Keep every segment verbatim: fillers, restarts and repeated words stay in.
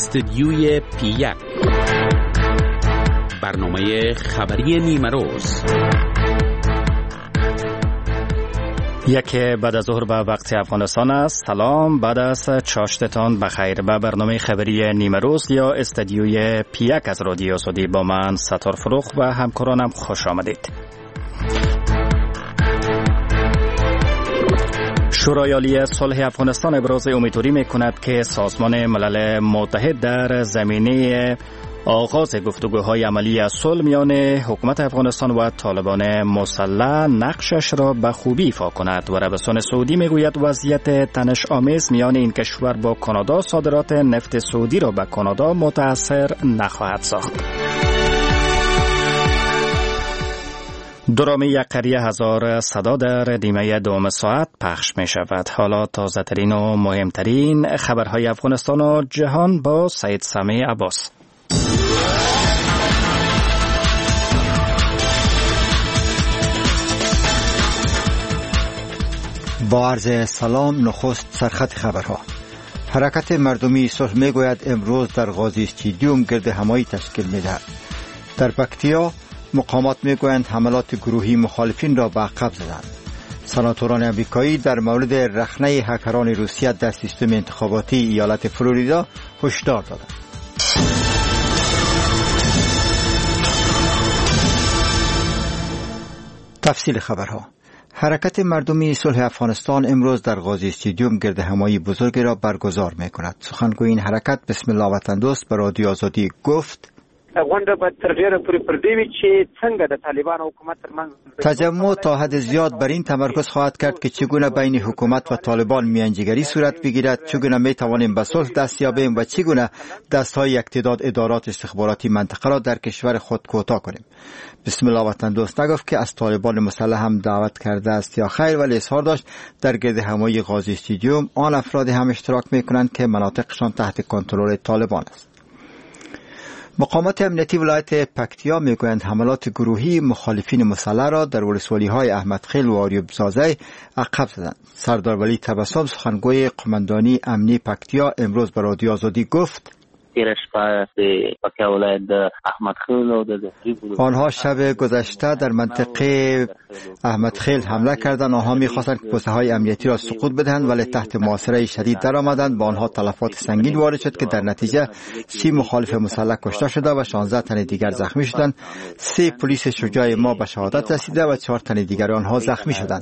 استدیوی پی یک، برنامه خبری نیمه روز. یک بعد از ظهر به وقت افغانستان است. سلام، بعد از چاشتتان بخیر. به برنامه خبری نیمه روز یا استدیوی پی یک از رادیو آزادی با من ستار فروخ و همکارانم خوش آمدید. شورای عالی صلح افغانستان ابراز امیدواری می‌کند که سازمان ملل متحد در زمینه آغاز گفتگوهای عملی صلح میان حکومت افغانستان و طالبان مسلح نقشش را به خوبی ایفا کند. و عربستان سعودی میگوید وضعیت تنش‌آمیز میان این کشور با کانادا صادرات نفت سعودی را به کانادا متأثر نخواهد ساخت. درام یک قریه هزار صدا در نیمه دوم ساعت پخش می شود. حالا تازه ترین و مهمترین خبرهای افغانستان و جهان با سید سامی عباس. با عرض سلام، نخست سرخط خبرها. حرکت مردمی صلح می گوید امروز در غازی استادیوم گرد همایی تشکیل می دهد. در پکتیا مقامات می گویند حملات گروهی مخالفین را به عقب زدند. سناتوران امریکایی در مورد رخنه هکران روسیه در سیستم انتخاباتی ایالت فلوریدا هشدار دادند. تفصیل خبرها. حرکت مردمی صلح افغانستان امروز در غازی استادیوم گرد همایی بزرگی را برگزار می کند. سخنگوی این حرکت بسم الله وطن دوست به رادیو آزادی گفت: تجمع تا حد زیاد بر این تمرکز خواهد کرد که چگونه بین حکومت و طالبان میانجیگری صورت بگیرد، چگونه می توانیم به صلح دست یابیم و چگونه دستهای یک تعداد ادارات استخباراتی منطقه را در کشور خود کوتاه کنیم. بسم الله وطن دوست نگفت که از طالبان مسلح هم دعوت کرده است یا خیر، ولی اظهار داشت در گرد همایی غازی استادیوم آن افرادی هم اشتراک می کنند که مناطقشان تحت کنترل طالبان است. مقامات امنیتی ولایت پکتیا میگویند حملات گروهی مخالفین مسلح را در ولسوالی‌های احمدخیل و آریوب زازی عقب زدند. سردار ولی تبسم سخنگوی قماندانی امنی پکتیا امروز به رادیو آزادی گفت: آنها شب گذشته در منطقه احمدخیل حمله کردند. آنها می‌خواستند که پست‌های امنیتی را سقوط بدهند، ولی تحت محاصره شدید درآمدند. با آنها تلفات سنگین وارد شد که در نتیجه سی مخالف مسلح کشته شده و شانزده تن دیگر زخمی شدند. سه پلیس شجاع ما به شهادت رسیده و چهار تن دیگر آنها زخمی شدند.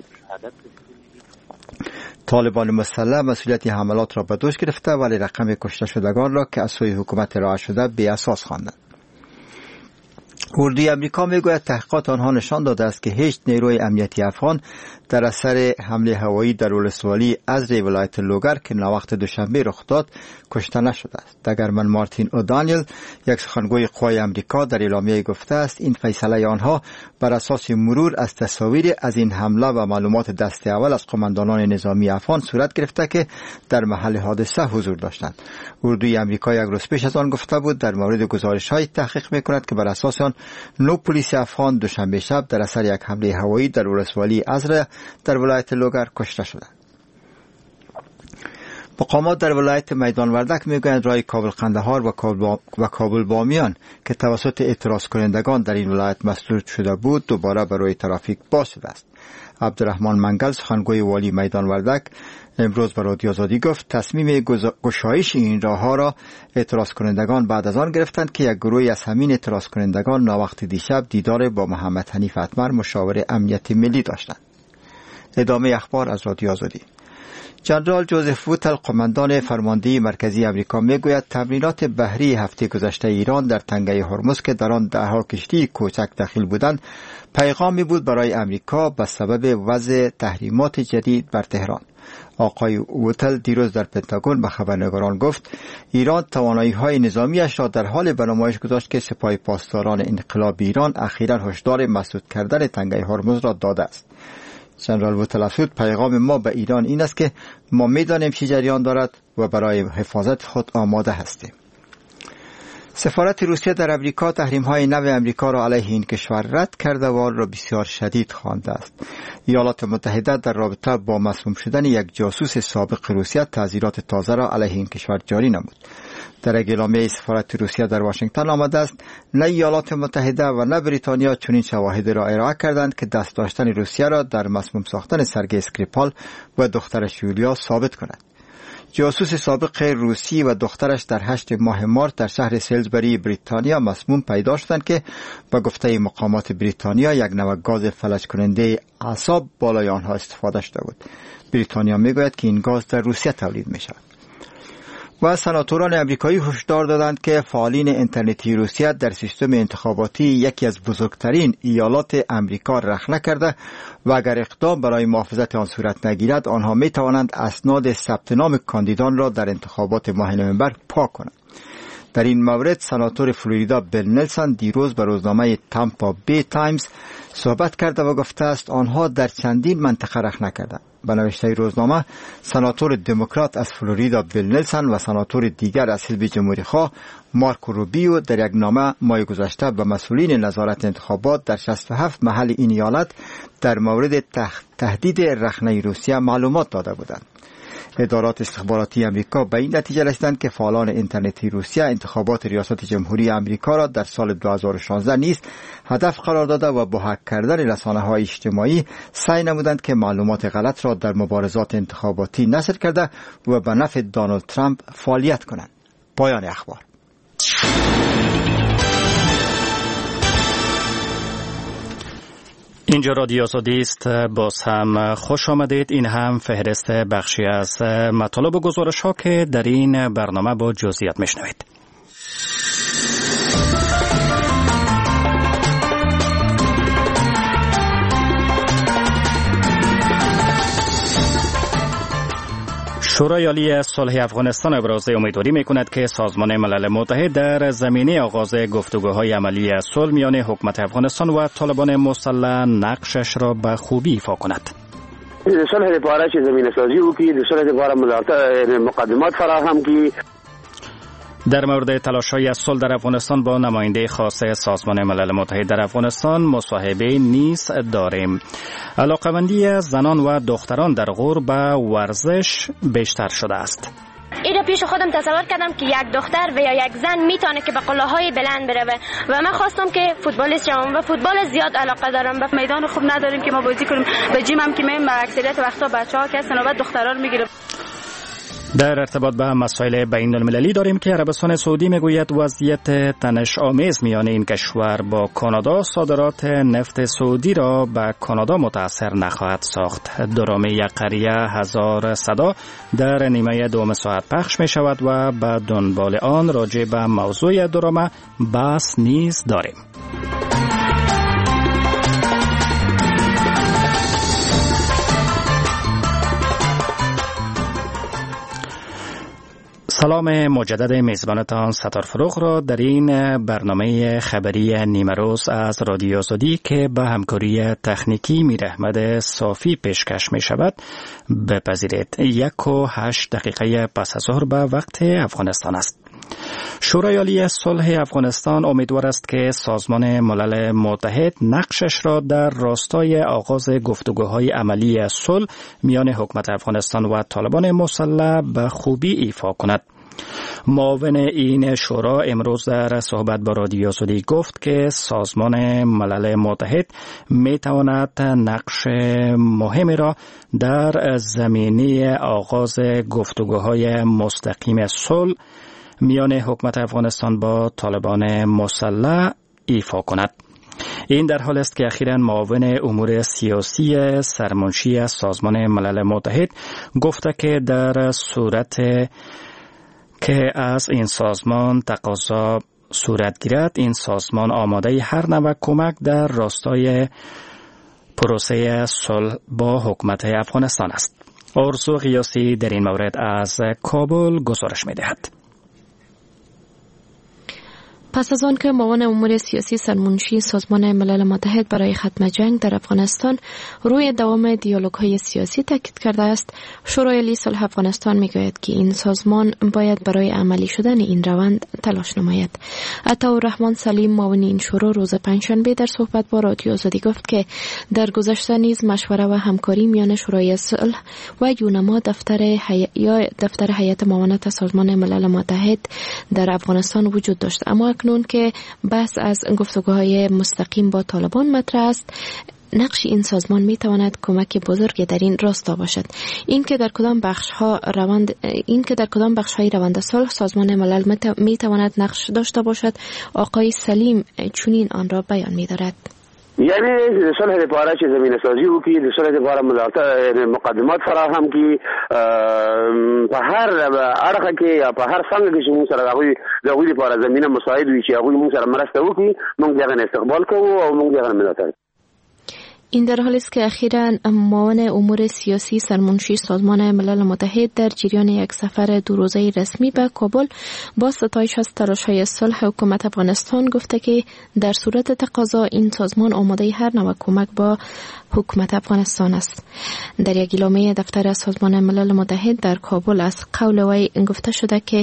طالبان مسلح مسئولیت حملات را به دوش گرفته، ولی رقم کشته شدگان را که از سوی حکومت ارائه شده بی اساس خواندند. اردوی امریکا میگوید تحقیقات آنها نشان داده است که هیچ نیروی امنیتی افغان در اثر حمله هوایی در ولسوالی ازری ولایت لوگر که ناوقت دوشنبه رخ داد کشته نشده است. دگرمن مارتین اودانیل، یک سخنگوی قوای امریکا، در اعلامیه گفته است این فیصله آنها بر اساس مرور از تصاویر از این حمله و معلومات دست اول از قماندانان نظامی افغان صورت گرفته که در محل حادثه حضور داشتند. اردوی امریکا یک روز پیش از آن گفته بود در مورد گزارش‌های تحقیق می‌کند که بر اساس آن نو پلیس افغان دوشنبه شب در اثر یک حمله هوایی در ولسوالی ازره در ولایت لوگر کشته شدند. مقامات در ولایت میدان وردک میگویند راه کابل قندهار و کابل, با... و کابل بامیان که توسط اعتراض کنندگان در این ولایت مسدود شده بود دوباره برای ترافیک باز شده است. عبدالرحمن منگل سخنگوی والی میدان وردک امروز به رادیو آزادی گفت تصمیم گشایش این راهها را اعتراض کنندگان بعد از آن گرفتند که یک گروهی از همین اعتراض کنندگان ناوقت دیشب دیدار با محمد حنیف اتمر مشاور امنیت ملی داشتند. ادامه اخبار از رادیو آزادی. جنرال جوزف ووتل قماندان فرماندهی مرکزی امریکا میگوید تمرینات بحری هفته گذشته ایران در تنگه هرمز که در آن دهها کشتی کوچک داخل بودند پیغامی بود برای امریکا به سبب وضع تحریمات جدید بر تهران. آقای ووتل دیروز در پنتاگون به خبرنگاران گفت ایران توانایی‌های نظامیش را در حال به نمایش گذاشت که سپاه پاسداران انقلاب ایران اخیراً هشدار مسدود کردن تنگه هرمز را داده است. جنرال ووتل افزود پیغام ما به ایران این است که ما می‌دانیم چه جریان دارد و برای حفاظت خود آماده هستیم. سفارت روسیه در امریکا تحریم‌های نو امریکا را علیه این کشور رد کرده و آن را بسیار شدید خوانده است. ایالات متحده در رابطه با مسموم شدن یک جاسوس سابق روسیه تعزیرات تازه را علیه این کشور جاری نمود. در اعلامیه سفارت روسیه در واشنگتن آمده است نه ایالات متحده و نه بریتانیا چنین شواهد را ارائه کردند که دست داشتن روسیه را در مسموم ساختن سرگئی اسکریپال و دخترش یولیا ثابت کند. جاسوس سابق روسی و دخترش در هشت ماه مارس در شهر سیلزبری بریتانیا مسموم پیدا شدند که با گفته مقامات بریتانیا یک نوع گاز فلج کننده اعصاب بالای آنها استفاده شده بود. بریتانیا میگوید که این گاز در روسیه تولید می شود. و سناتوران امریکایی هشدار دادند که فعالین اینترنتی روسیه در سیستم انتخاباتی یکی از بزرگترین ایالات امریکا رخنه کرده و اگر اقدام برای محافظت آن صورت نگیرد آنها می توانند اسناد ثبت نام کاندیدان را در انتخابات ماه نوامبر پاک کنند. در این مورد سناتور فلوریدا بیل نلسون دیروز به روزنامه تامپا بی تایمز صحبت کرده و گفته است آنها در چندین منطقه رخنه کردند. به نوشته روزنامه سناتور دموکرات از فلوریدا بیل نلسون و سناتور دیگر از حزب جمهوری‌خواه مارکو روبیو در یک نامه ماه گذشته به مسئولین نظارت انتخابات در شصت و هفت محل این ایالت در مورد تهدید رخنه روسیه معلومات داده بودند. ادارات استخباراتی امریکا به این نتیجه رسیدند که فعالان اینترنتی روسیه انتخابات ریاست جمهوری امریکا را در سال دو هزار و شانزده نیز هدف قرار داده و با هک کردن رسانه‌های اجتماعی سعی نمودند که معلومات غلط را در مبارزات انتخاباتی نشر کرده و به نفع دونالد ترامپ فعالیت کنند. پایان اخبار. اینجا رادیو آزادی است. باز هم خوش آمدید. این هم فهرست بخشی از مطالب و گزارش ها که در این برنامه با جزئیات میشنوید. شورای عالی صلح افغانستان ابراز امیدواری می‌کند که سازمان ملل متحد در زمینه آغاز گفتگوهای عملی صلح میان حکومت افغانستان و طالبان مسلح نقشش را به خوبی ایفا کند. صلح لپاره چې زمینه سازی وکړي، د صلح لپاره مقدمات فراهم کړي. در مورد تلاش‌های صلح در افغانستان با نماینده خاص سازمان ملل متحد در افغانستان مصاحبه نیز داریم. علاقه‌مندی زنان و دختران در غور به ورزش بیشتر شده است. این را پیش خودم تصور کردم که یک دختر و یا یک زن میتونه که به قله‌های بلند بره و من خواستم که فوتبالیست شوم و فوتبال زیاد علاقه دارم. به میدان خوب نداریم که ما بازی کنیم، به جیم هم که میریم اکثریت وقتا بچه‌ها که هستن و دخترا رو میگیره. در ارتباط به مسائل بین المللی داریم که عربستان سعودی میگوید وضعیت تنش آمیز میان این کشور با کانادا صادرات نفت سعودی را به کانادا متاثر نخواهد ساخت. درامه یک قریه هزار صدا در نیمه دوم ساعت پخش می شود و به دنبال آن راجع به موضوع درامه بحث نیز داریم. سلام مجدد میزبانتان ستار فروغ را در این برنامه خبری نیمه روز از رادیو آزادی که به همکاری تکنیکی میر احمد صافی پیشکش می شود بپذیرید. یک و هشت دقیقه پس از ظهر به وقت افغانستان است. شورای عالی صلح افغانستان امیدوار است که سازمان ملل متحد نقشش را در راستای آغاز گفتگوهای عملی صلح میان حکومت افغانستان و طالبان مسلح به خوبی ایفا کند. معاون این شورا امروز در صحبت با رادیو آزادی گفت که سازمان ملل متحد می تواند نقش مهمی را در زمینه آغاز گفتگوهای مستقیم صلح میان حکومت افغانستان با طالبان مسلح ایفا کند. این در حال است که اخیراً معاون امور سیاسی سرمنشی سازمان ملل متحد گفته که در صورت که از این سازمان تقاضا صورت گیرد این سازمان آماده هر نوع کمک در راستای پروسه صلح با حکومت افغانستان است. آرزو قیاسی در این مورد از کابل گزارش می‌دهد. پس از آن که معاون امور سیاسی سرمنشی سازمان ملل متحد برای ختم جنگ در افغانستان روی دوام دیالوگ‌های سیاسی تاکید کرده است، شورای عالی صلح افغانستان می‌گوید که این سازمان باید برای عملی شدن این روند تلاش نماید. عطاالرحمن سلیم معاون این شورا روز پنجشنبه در صحبت با رادیو آزادی گفت که در گذشته نیز مشوره و همکاری میان شورای صلح و یونما دفتر حی... یا دفتر هیئت معاونت سازمان ملل متحد در افغانستان وجود داشت، اما اکنون که بحث از گفتگوهای مستقیم با طالبان مطرح است، نقش این سازمان می تواند کمک بزرگی در این راستا باشد. این که در کدام بخش ها روند این که در کدام بخش های روند صلح سازمان ملل می تواند نقش داشته باشد، آقای سلیم چنین آن را بیان می دارد. یعنی صلح لپاره چې زمینه سازی وکړي، د صلح لپاره مقدمات فراهم کړي په هر اړخ کې یا په هر څنګه کې چې موږ سره هغوی د هغوی لپاره زمینه مساعد وي چې هغوی موږ سره مرسته وکړي، موږ د هغه استقبال کوو او موږ د هغه ملاتړ. این در حالی است که اخیراً معاون امور سیاسی سرمنشی سازمان ملل متحد در جریان یک سفر دو روزه رسمی به کابل با ستایش از تلاش‌های صلح حکومت افغانستان گفته که در صورت تقاضا این سازمان آماده هر نوع کمک با حکومت افغانستان است. در یک اعلامیه دفتر سازمان ملل متحد در کابل از قول وی گفته شده که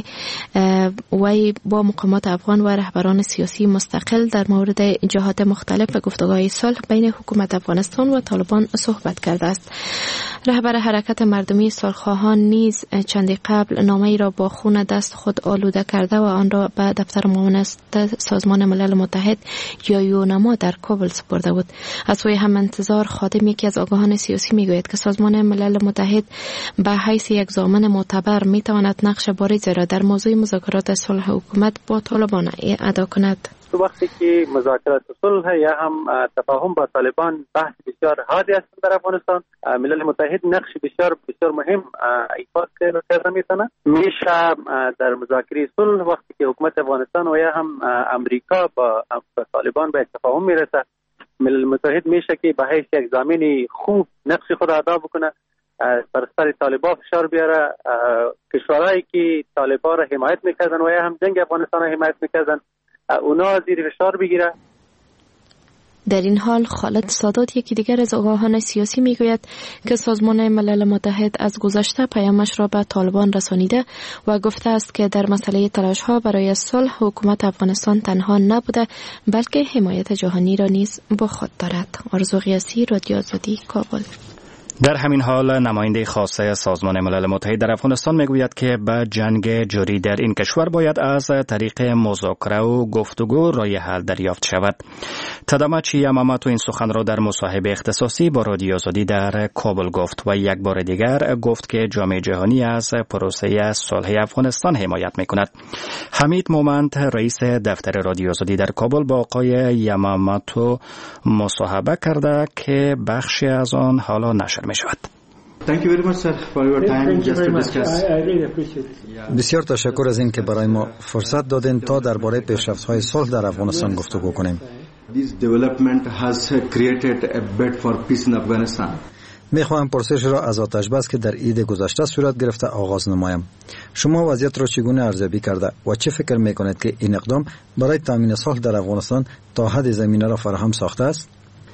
وی با مقامات افغان و رهبران سیاسی مستقل در مورد جهات مختلف گفتگوهای صلح بین حکومت افغانستان و طالبان صحبت کرده است. رهبر حرکت مردمی صلح‌خواهان نیز چندی قبل نامه‌ای را با خون دست خود آلوده کرده و آن را به دفتر معاونت سازمان ملل متحد یا یونما در کابل سپرده بود. از سوی هم انتظار خادم یکی از آگاهان سیاسی میگوید که سازمان ملل متحد به حیث یک ضامن معتبر میتواند نقش بارزی را در موضوع مذاکرات صلح حکومت با طالبان ادا کند. وقتی که مذاکرات صلح یا هم تفاهم با طالبان بحث بسیار حادی است در افغانستان، ملل متحد نقش بسیار بسیار مهم ایفا کرده میتونه. میشه در مذاکره صلح وقتی که حکومت افغانستان و یا هم امریکا با طالبان به تفاهم میرسه، ملل متحد میشه که به حیث یک ضامن خوب نقش خود ادا بکنه، بر سر طالبان فشار بیاره، کشورهایی که طالبان را حمایت میکردن و یا هم جنگ افغانستان را حمایت میکردن اونا زیر فشار بگیره. در این حال خالد سادات یکی دیگر از آگاهان سیاسی میگوید که سازمان ملل متحد از گذشته پیامش را به طالبان رسانیده و گفته است که در مسئله تلاش‌ها برای صلح حکومت افغانستان تنها نبوده بلکه حمایت جهانی را نیز با خود دارد. آرزو قیاسی، رادیو آزادی، کابل. در همین حال نماینده خاصه سازمان ملل متحد در افغانستان میگوید که به جنگ جاری در این کشور باید از طریق مذاکره و گفتگو رای حل دریافت شود. تدامچی یمامتو این سخن را در مصاحبه اختصاصی با رادیو آزادی در کابل گفت و یک بار دیگر گفت که جامعه جهانی از پروسه صلح افغانستان حمایت میکند. حمید مومند رئیس دفتر رادیو آزادی در کابل با آقای یمامتو مصاحبه کرده که بخشی از آن حالا نشر می شود. بسیار تشکر از این که برای ما فرصت دادین تا درباره پیشرفت‌های صلح در افغانستان گفتگو کنیم. میخواهم پرسش را از آتش بس که در عید گذشته صورت گرفته آغاز نمایم. شما وضعیت را چگونه ارزیابی کرده و چه فکر میکنید که این اقدام برای تامین صلح در افغانستان تا حد زمینه را فراهم ساخته است؟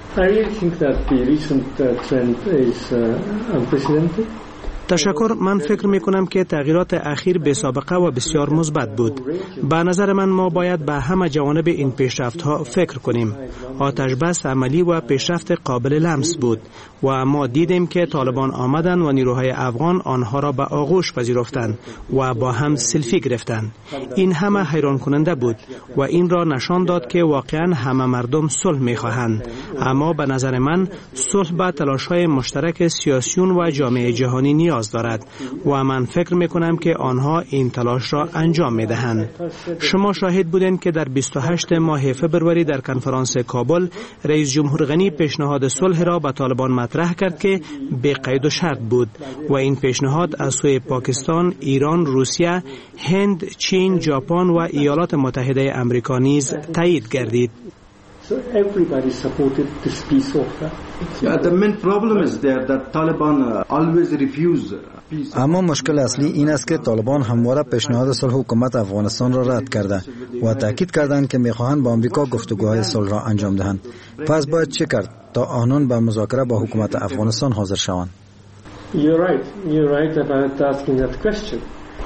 تشکر. من فکر می کنم که تغییرات اخیر بی سابقه و بسیار مثبت بود. به نظر من ما باید به همه جوانب این پیشرفت ها فکر کنیم. آتش بس عملی و پیشرفت قابل لمس بود و ما دیدیم که طالبان آمدن و نیروهای افغان آنها را به آغوش پذیرفتند و با هم سلفی گرفتند. این همه حیران کننده بود و این را نشان داد که واقعا همه مردم صلح می خواهند. اما به نظر من صلح به تلاش های مشترک سیاسیون و جامعه جهانی نیاز دارد و من فکر می کنم که آنها این تلاش را انجام می دهند. شما شاهد بودند که در بیست و هشتم ماه فبروری در کنفرانس کابل رئیس جمهور غنی پیشنهاد صلح را به طالبان مطرح کرد که بی قید و شرط بود و این پیشنهاد از سوی پاکستان، ایران، روسیه، هند، چین، ژاپن و ایالات متحده آمریکا نیز تایید گردید. So everybody supported this peace offer. Yeah, the main problem is there that Taliban uh, always refuse peace. اما مشکل اصلی این است که طالبان همواره پیشنهاد صلح حکومت افغانستان را رد کرده و تاکید کردند که می‌خواهند با آمریکا گفتگوهای صلح را انجام دهند. پس باید چه کرد تا آنان به مذاکره با حکومت افغانستان حاضر شوند؟ You're right. You're right about asking that question.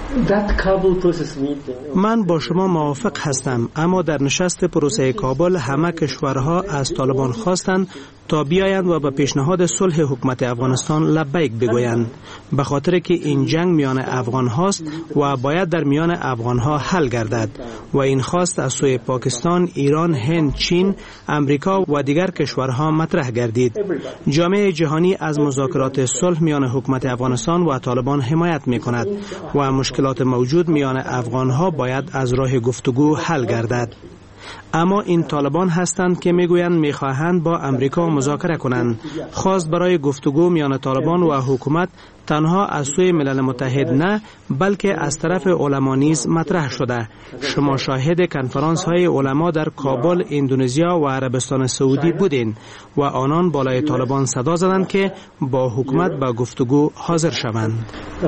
من با شما موافق هستم، اما در نشست پروسه کابل همه کشورها از طالبان خواستند تا بیایند و به پیشنهاد صلح حکومت افغانستان لبیک بگویند، به خاطر که این جنگ میان افغان هاست و باید در میان افغان ها حل گردد و این خواست از سوی پاکستان، ایران، هند، چین، امریکا و دیگر کشورها مطرح گردید. جامعه جهانی از مذاکرات صلح میان حکومت افغانستان و طالبان حمایت میکند و مشکلات موجود میان افغان ها باید از راه گفتگو حل گردد. اما این طالبان هستند که میگویند میخواهند با امریکا مذاکره کنند. خواست برای گفتگو میان طالبان و حکومت تنها از سوی ملل متحد نه، بلکه از طرف علما نیز مطرح شده. شما شاهد کنفرانس های علما در کابل، اندونزیا و عربستان سعودی بودین و آنان بالای طالبان صدا زدند که با حکومت به گفتگو حاضر شوند.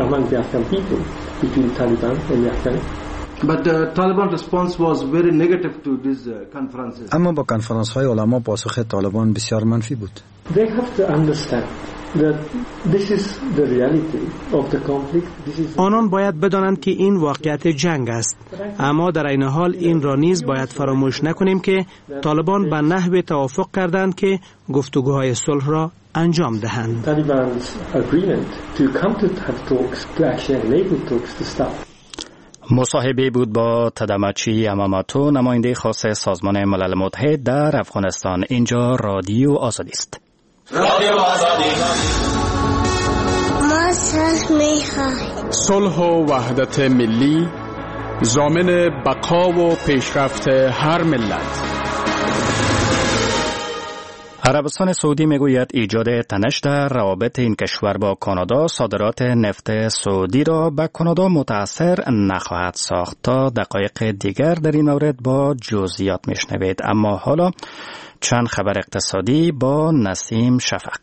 But the Taliban response was very negative to these uh, conferences. اما با کنفرانس های علما پاسخ طالبان بسیار منفی بود. They have to understand that this is the reality of the conflict. This is آنان باید بدانند که این واقعیت جنگ است، اما در این حال این را نیز باید فراموش نکنیم که طالبان به نحو توافق کردند که گفتگوهای صلح را انجام دهند. Taliban's agreement to come to have talks to actually enable talks to start. مصاحبه بود با تدمچی اماماتو، نماینده خاص سازمان ملل متحد در افغانستان. اینجا رادیو آزادی است. رادیو آزادی. ما صلح می‌خواهیم. صلح و وحدت ملی ضامن بقا و پیشرفت هر ملت. عربستان سعودی میگوید ایجاد تنش در روابط این کشور با کانادا صادرات نفت سعودی را به کانادا متاثر نخواهد ساخت. تا دقایق دیگر در این مورد با جزئیات میشنوید. اما حالا چند خبر اقتصادی با نسیم شفق.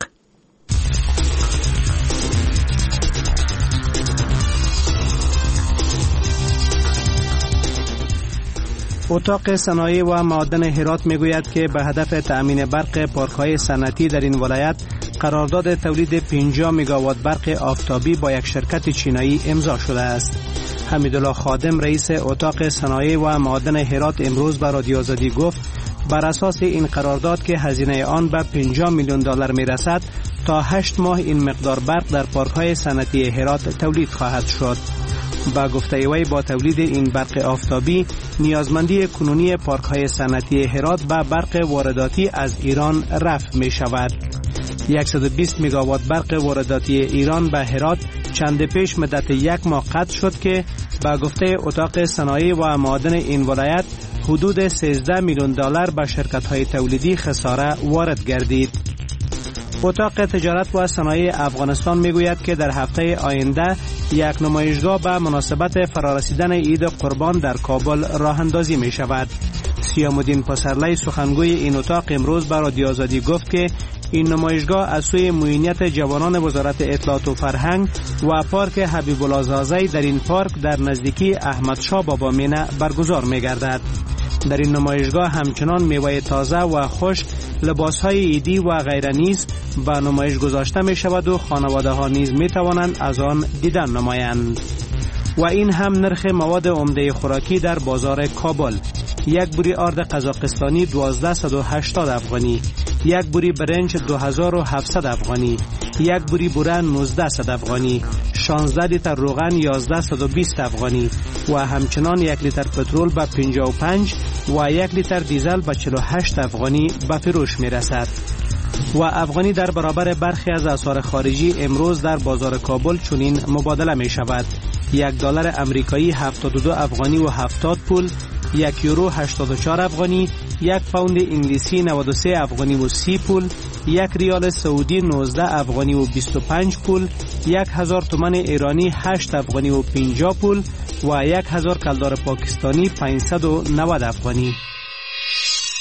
اتاق صنایع و معادن هرات میگوید که به هدف تأمین برق پارک‌های صنعتی در این ولایت قرارداد تولید پنجاه مگاوات برق آفتابی با یک شرکت چینایی امضا شده است. حمیدالله خادم رئیس اتاق صنایع و معادن هرات امروز به رادیو آزادی گفت بر اساس این قرارداد که هزینه آن به پنجاه میلیون دلار میرسد، تا هشت ماه این مقدار برق در پارک‌های صنعتی هرات تولید خواهد شد. با گفته وی با تولید این برق آفتابی نیازمندی کنونی پارک‌های صنعتی هرات به برق وارداتی از ایران رفع می شود. صد و بیست مگاوات برق وارداتی ایران به هرات چند پیش مدت یک ماه قطع شد که با گفته اتاق صنایع و معادن این ولایت حدود سیزده میلیون دلار به شرکت‌های تولیدی خساره وارد گردید. اتاق تجارت و صنایع افغانستان میگوید که در هفته آینده یک نمایشگاه به مناسبت فرارسیدن عید قربان در کابل راه اندازی می شود. سیام الدین پسرلی سخنگوی این اتاق امروز به رادیو آزادی گفت که این نمایشگاه از سوی معینیت جوانان وزارت اطلاعات و فرهنگ و پارک حبیب الله زازی در این پارک در نزدیکی احمدشاه بابا مینه برگزار می گردد. در این نمایشگاه همچنان میوه تازه و خشک، لباسهای عیدی و غیره نیز به نمایش گذاشته می شود و خانواده ها نیز می توانند از آن دیدن نمایند. و این هم نرخ مواد عمده خوراکی در بازار کابل: یک بوری آرد قزاقستانی دوازده و هشتاد افغانی، یک بوری برنج دو هزار و هفتصد افغانی، یک بوری بوره نوزده افغانی، شانزده لیتر روغن یازده و بیست افغانی و همچنان یک لیتر پترول به پنجاه و پنج و یک لیتر دیزل به چهل و هشت افغانی به فروش می رسد. و افغانی در برابر برخی از اسعار خارجی امروز در بازار کابل چنین مبادله می شود: یک دلار امریکایی هفتاد و دو افغانی و هفتاد پول، یک یورو هشتاد و چهار افغانی، یک پوند انگلیسی نود و سه افغانی و سی پول، یک ریال سعودی نوزده افغانی و بیست و پنج پول، یک هزار تومان ایرانی هشت افغانی و پنجاه پول و یک هزار کلدار پاکستانی پانصد و نود افغانی.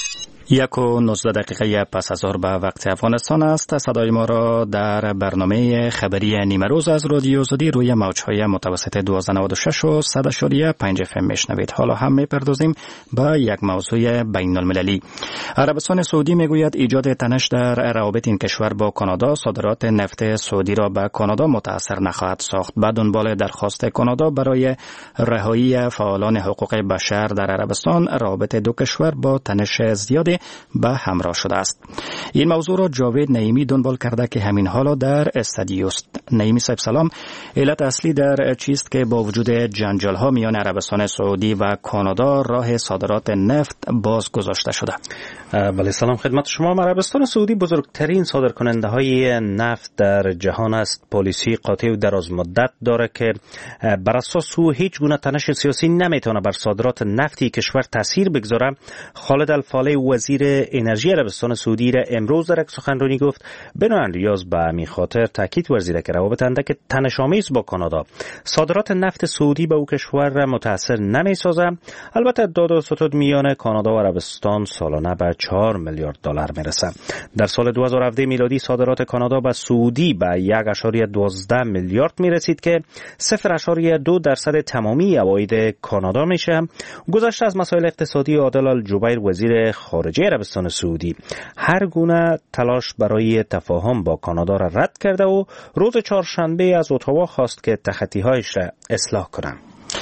یک و نوزده دقیقه پس از ظهر به وقت افغانستان است. صدای ما را در برنامه خبری نیمه روز از رادیو آزادی روی موج‌های متوسط دویست و نود و شش و صد و پنج اف ام میشنوید. حالا هم میپردازیم به یک موضوع بین المللی. عربستان سعودی میگوید ایجاد تنش در روابط این کشور با کانادا صادرات نفت سعودی را به کانادا متاثر نخواهد ساخت. به دنبال درخواست کانادا برای رهایی فعالان حقوق بشر در عربستان، روابط دو کشور با تنش زیادی به همراه شده است. این موضوع را جاوید نعیمی دنبال کرده که همین حالا در استودیو است. نعیمی صاحب سلام. علت اصلی در چیست که با وجود جنجال ها میان عربستان سعودی و کانادا راه صادرات نفت باز گذاشته شده؟ بله سلام خدمت شما. عربستان سعودی بزرگترین صادرکننده های نفت در جهان است. پالیسی قاطع و دراز مدت داره که بر اساس او هیچ گونه تنش سیاسی نمیتونه بر صادرات نفتی کشور تاثیر بگذاره. خالد الفالح وزیر انرژی عربستان سعودی را امروز در یک سخنرانی گفت بنابراین ریاض به همین خاطر تاکید ورزیده که روابط اندک تنش‌آمیز با کانادا صادرات نفت سعودی به او کشور را متاثر نمی‌سازه. البته داد و ستد میان کانادا و عربستان سالانه به چهار میلیارد دلار میرسه. در سال دو هزار و هفده میلادی صادرات کانادا به سعودی به یک و دوازده میلیارد میرسید که صفر و دو درصد تمامی عواید کانادا میشه. گذشته از مسائل اقتصادی، عادل الجبیر وزیر خارجه عربستان سعودی هر گونه تلاش برای تفاهم با کانادا را رد کرده و روز چهارشنبه از اتاوا خواست که تخطی‌هایش را اصلاح کنند.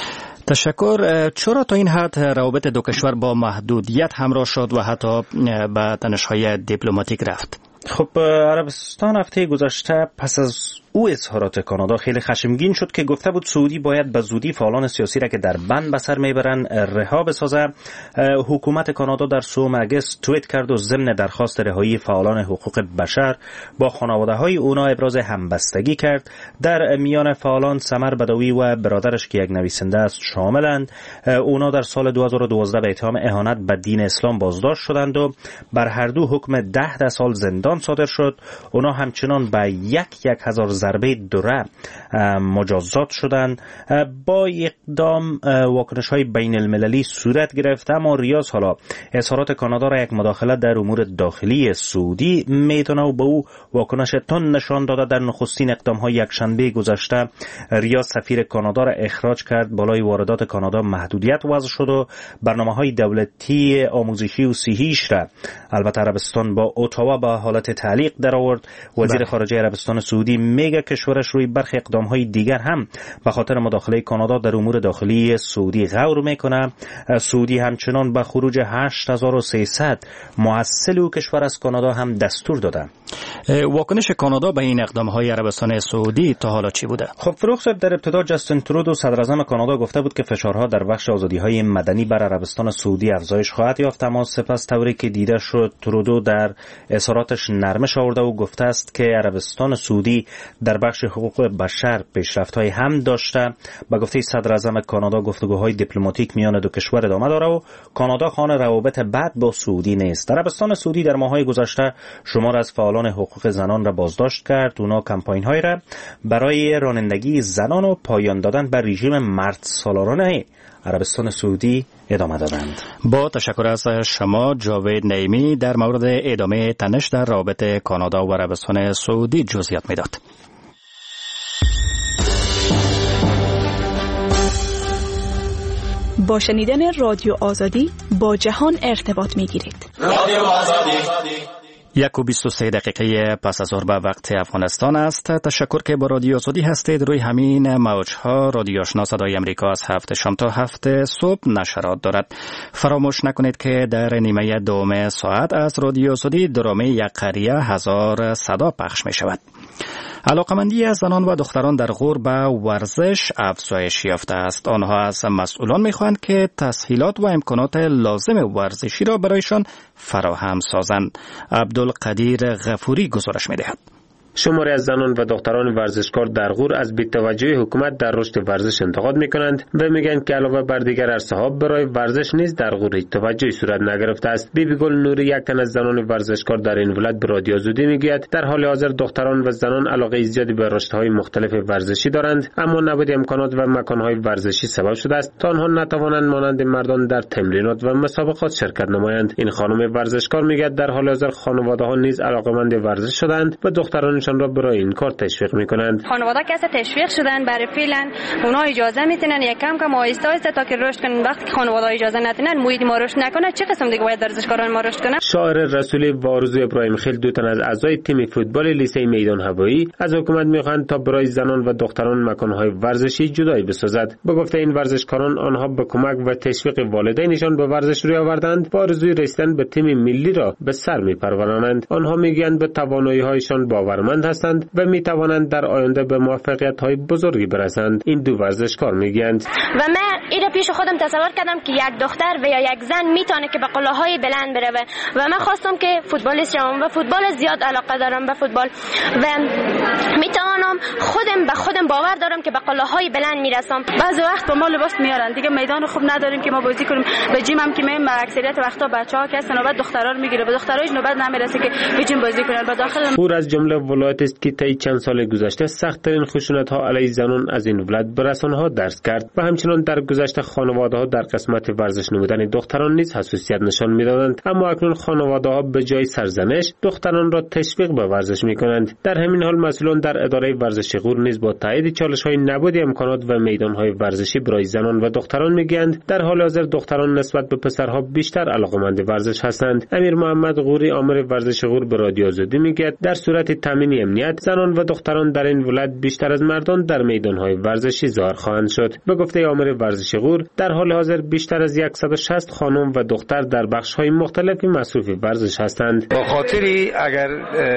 تشکر. چرا تا این حد روابط دو کشور با محدودیت همراه شد و حتی به تنش‌های دیپلماتیک رفت؟ خب عربستان هفته گذشته پس از او اظهارات کانادا خیلی خشمگین شد که گفته بود سعودی باید به زودی فعالان سیاسی را که در بند به سر میبرند رها بسازه. حکومت کانادا در سوم اگست توییت کرد و ضمن درخواست رهایی فعالان حقوق بشر با خانواده های اونا ابراز همبستگی کرد. در میان فعالان سمر بدوی و برادرش که یک نویسنده است شاملند. اونا در سال دو هزار و دوازده به اتهام اهانت به دین اسلام بازداشت شدند و بر هر دو حکم ده ده سال زندان صادر شد. اونا همچنان به یک یک هزار ضربه دره مجازات شدند. با اقدام واکنش های بین المللی صورت گرفت، اما ریاض حالا اظهارات کانادا را یک مداخله در امور داخلی سعودی میدونه و به او واکنش تند نشان داده. در نخستین اقدام های یک شنبه گذشته ریاض سفیر کانادا را اخراج کرد. بالای واردات کانادا محدودیت وضع شد و برنامه های دولتی آموزشی و صحیش را البته عربستان با اتاوا به حالت تعلیق در آورد. وزیر خارجه عربستان سعودی میگه کشورش روی برخی اقدام‌های دیگر هم به خاطر مداخله کانادا در امور داخلی سعودی غور میکنه. سعودی همچنان به خروج هشت هزار و سیصد محصل و کشور از کانادا هم دستور داده. واکنش کانادا به این اقدام‌های عربستان سعودی تا حالا چی بوده؟ خب فروغ صاحب، در ابتدا جاستین ترودو صدر اعظم کانادا گفته بود که فشارها در بخش آزادی‌های مدنی بر عربستان سعودی افزایش خواهد یافت، اما سپس طوری که دیده شد ترودو در اظهاراتش نرمش آورده و گفته است که عربستان سعودی در بخش حقوق بشر پیشرفت‌های هم داشته. با گفته صدر اعظم کانادا گفتگوهای دیپلماتیک میان دو کشور ادامه داره و کانادا خواهان روابط بد با سعودی نیست. عربستان سعودی در ماه‌های گذشته شمار از فعالان حقوق زنان را بازداشت کرد. اونا کمپاین‌هایی را برای رانندگی زنان و پایان دادن بر رژیم مرد سالارانه عربستان سعودی ادامه دادند. با تشکر از شما جاوید نعیمی در مورد ادامه تنش در رابط کانادا و عربستان سعودی جزئیات میداد. با شنیدن رادیو آزادی با جهان ارتباط میگیرید. رادیو آزادی یک و بیست و سه دقیقه پس از ظهر به وقت افغانستان است. تشکر که با رادیو آزادی هستید. روی همین موجها رادیو آشنا صدای امریکا از هفت شام تا هفت صبح نشرات دارد. فراموش نکنید که در نیمه دوم ساعت از رادیو آزادی درامه یک قریه هزار صدا پخش می شود. علاقمندی از زنان و دختران در غور به ورزش افزایش یافته است. آنها از مسئولان می‌خواهند که تسهیلات و امکانات لازم ورزشی را برایشان فراهم سازند. عبدالقدیر غفوری گزارش می‌دهد. شماری از زنان و دختران ورزشکار در غور از بی‌توجهی حکومت در رشد ورزش انتقاد میکنند و میگن که علاوه بر دیگر عرصه‌ها برای ورزش نیز در غور هیچ توجهی صورت نگرفته است. بیبی گل نوری، یک تن از زنان ورزشکار در این ولایت، به رادیو آزادی میگوید در حال حاضر دختران و زنان علاقه زیادی به رشته‌های مختلف ورزشی دارند، اما نبود امکانات و مکان‌های ورزشی سبب شده است تا آنها نتوانند مانند مردان در تمرینات و مسابقات شرکت نمایند. این خانم ورزشکار میگوید در حال حاضر خانواده‌ها نیز علاقه‌مند ورزش شدند و دخترانشان را برای این کار تشویق می‌کنند. خانواده که تشویق شدن برای فعلا اونها اجازه میتونن یک کم کم آهسته آهسته تا که رشد کنن. وقتی که خانواده اجازه ندن محیط ما رشد نکنه، چه قسم دیگه باید ورزشکاران ما رشد کنن؟ شاعر رسولی و آرزو ابراهیم خیل، دو تن از اعضای تیم فوتبال لیسه میدان هوایی، از حکومت می‌خواهند تا برای زنان و دختران مکان‌های ورزشی جدایی بسازد. به گفته این ورزشکاران، آنها به کمک و تشویق والدینشان به ورزش روی آوردند و آرزوی رسیدن به تیم ملی را به سر می‌پرورانند. آنها میگویند به توانایی‌هایشان باورمند هستند و می‌توانند در آینده به موفقیت‌های بزرگی برسند. این دو ورزشکار میگویند و من این پیش خودم تصور کردم که یک دختر و یا یک زن میتونه که به قله‌های بلند بره و من خواستم که فوتبالیست شوم و فوتبال زیاد علاقه دارم به فوتبال و میتوانم خودم به خودم باور دارم که به قله‌های بلند میرسم. بعضی وقت با ما لباس میارن دیگه میدان خوب نداریم که ما بازی کنیم. به جیم هم که میایم اکثریت وقتا بچه‌ها که هستن نوبت دخترا رو میگیره، به دخترایش نوبت نمیرسه که به جیم بازی کنن. به داخل پور از جمله ولایت است که طی چند سال گذشته سخت‌ترین خشونت‌ها علیه زنان از این ولایت به رسانه‌ها درس کرد و همچنین در گذشته خانواده‌ها در قسمت ورزش نمودن دختران نیز حساسیت نشان می‌دادند، اما اکنون خانواده‌ها به جای سرزنش دختران را تشویق به ورزش می‌کنند. در همین حال مسئولان در اداره ورزش غور نیز با تایید چالش‌های نبود امکانات و میدان‌های ورزشی برای زنان و دختران می‌گویند در حال حاضر دختران نسبت به پسرها بیشتر علاقه‌مند ورزش هستند. امیر محمد غوری، آمر ورزش غور، به رادیو آزادی می‌گوید در صورت تامین امنیت زنان و دختران در این ولایت بیشتر از مردان در میدان‌های ورزشی ظاهر خواهند شد. به گفته آمر ورزش غور در حال حاضر بیشتر از صد و شصت خانم و دختر در بخش‌های مختلف مصروف ورزش هستند. با خاطری اگر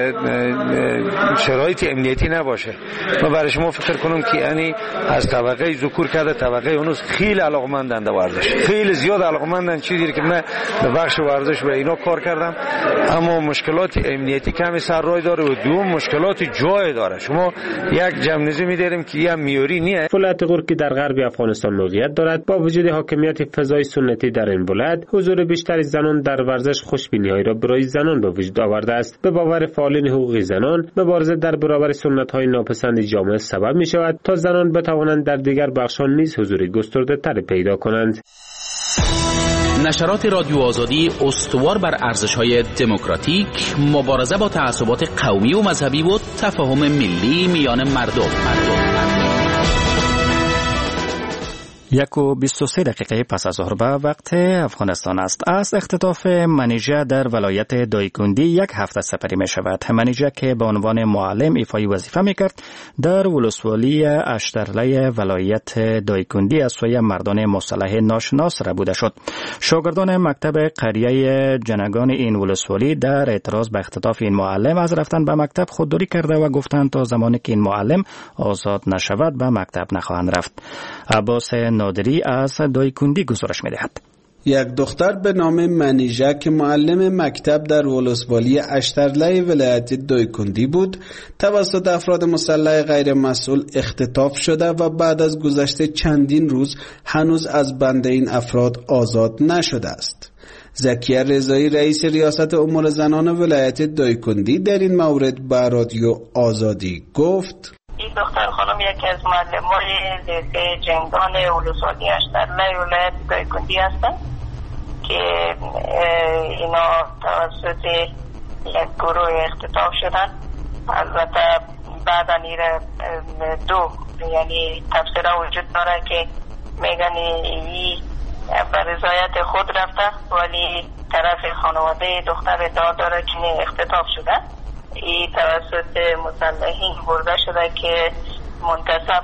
شرایط امنیتی نباشه ما برای شما فکر کنم که یعنی از طبقه ذکور کرده طبقه اونوس خیلی علاقمندند به ورزش، خیلی زیاد علاقمندند. چیزی که من به بخش ورزش و اینا کار کردم، اما مشکلات امنیتی کمی سر راه داره و دوم مشکلات جای داره. شما یک جمع می‌داریم که یه میوری نیست. ولایت غور که در غرب افغانستان موقعیت دارد، با وجود حاکمیت فضای سنتی در این ولایت، حضور بیشتر زنان در ورزش خوشبینی‌هایی را برای زنان به وجود آورده است. به باور فعالین حقوق زنان، مبارزه در برابر سنت‌های ناپسند جامعه سبب می‌شود تا زنان بتوانند در دیگر بخش‌ها نیز حضور گسترده‌تر پیدا کنند. نشرات رادیو آزادی استوار بر ارزش‌های دموکراتیک، مبارزه با تعصبات قومی و مذهبی و تفاهم ملی میان مردم. یک و بیست و سه دقیقه پس از ظهر به وقت افغانستان است. از اختطاف منیژه در ولایت دایکندی یک هفته سپری می شود. منیژه که به عنوان معلم ایفای وظیفه می کرد در ولسوالی اشترلی ولایت دایکندی از سوی مردان مسلح ناشناس ربوده شد. شاگردان مکتب قریه جنگان این ولسوالی در اعتراض به اختطاف این معلم از رفتن به مکتب خودداری کرده و گفتند تا زمانی که این معلم آزاد نشود به مکتب نخواهند رفت. عباس نادری از دایکندی گزارش می‌دهد. یک دختر به نام منیژه که معلم مکتب در ولسوالی اشترلی ولایت دایکندی بود توسط افراد مسلح غیر مسئول اختطاف شده و بعد از گذشت چندین روز هنوز از بند این افراد آزاد نشده است. زکیه رضایی رئیس ریاست امور زنان ولایت دایکندی در این مورد به رادیو آزادی گفت: این دختر خانم یکی از معلم‌های لیسه جنگان ولسوالی اشترلی ولایت دایکندی هستند که اینا توسط یک گروه اختطاف شدن. البته بعد نیره دو یعنی تفسیره وجود داره که میگن این به رضایت خود رفته ولی طرف خانواده دختر ادعا داره که اختطاف شده. این توسط مسلحین برده شده که منتصب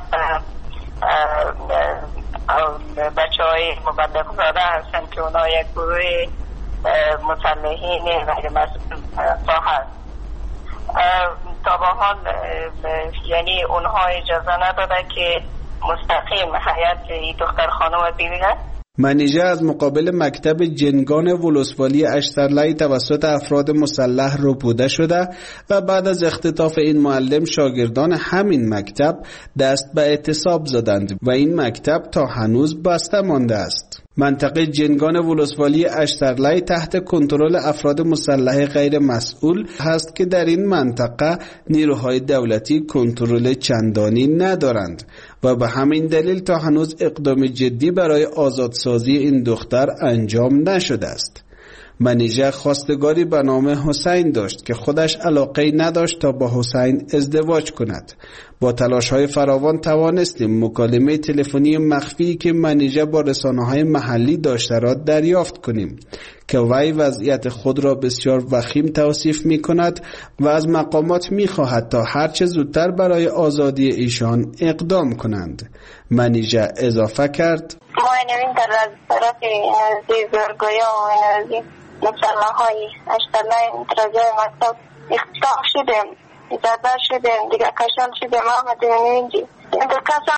بچه های مبلغ زاده هستن که اونا یک گروه مسلحین غیر مسئول هست. تا به حال یعنی اونها اجازه نداده که مستقیم حیات دختر خانم ببینن منیژه از مقابل مکتب جنگان ولسوالی اشترلهی توسط افراد مسلح ربوده شده و بعد از اختطاف این معلم شاگردان همین مکتب دست به اعتصاب زدند و این مکتب تا هنوز بسته مانده است. منطقه جنگان ولسوالی اشترلهی تحت کنترل افراد مسلح غیر مسئول هست که در این منطقه نیروهای دولتی کنترل چندانی ندارند و به همین دلیل تا هنوز اقدام جدی برای آزادسازی این دختر انجام نشده است. منیژه خواستگاری به نام حسین داشت که خودش علاقه نداشت تا با حسین ازدواج کند. با تلاش‌های فراوان توانستیم مکالمه تلفنی مخفی که منیژه با رسانه‌های محلی داشته را دریافت کنیم که وی وضعیت خود را بسیار وخیم توصیف می‌کند و از مقامات می‌خواهد تا هرچه زودتر برای آزادی ایشان اقدام کنند. منیژه اضافه کرد: ما این در از طرف نزدیک زرگویا و نزدیک مسلح‌های اشترلهی درجه مکتب اختطاف شدیم، زده شدیم، دیگه کشل شدیم، آمدیم اینجی. این دو کس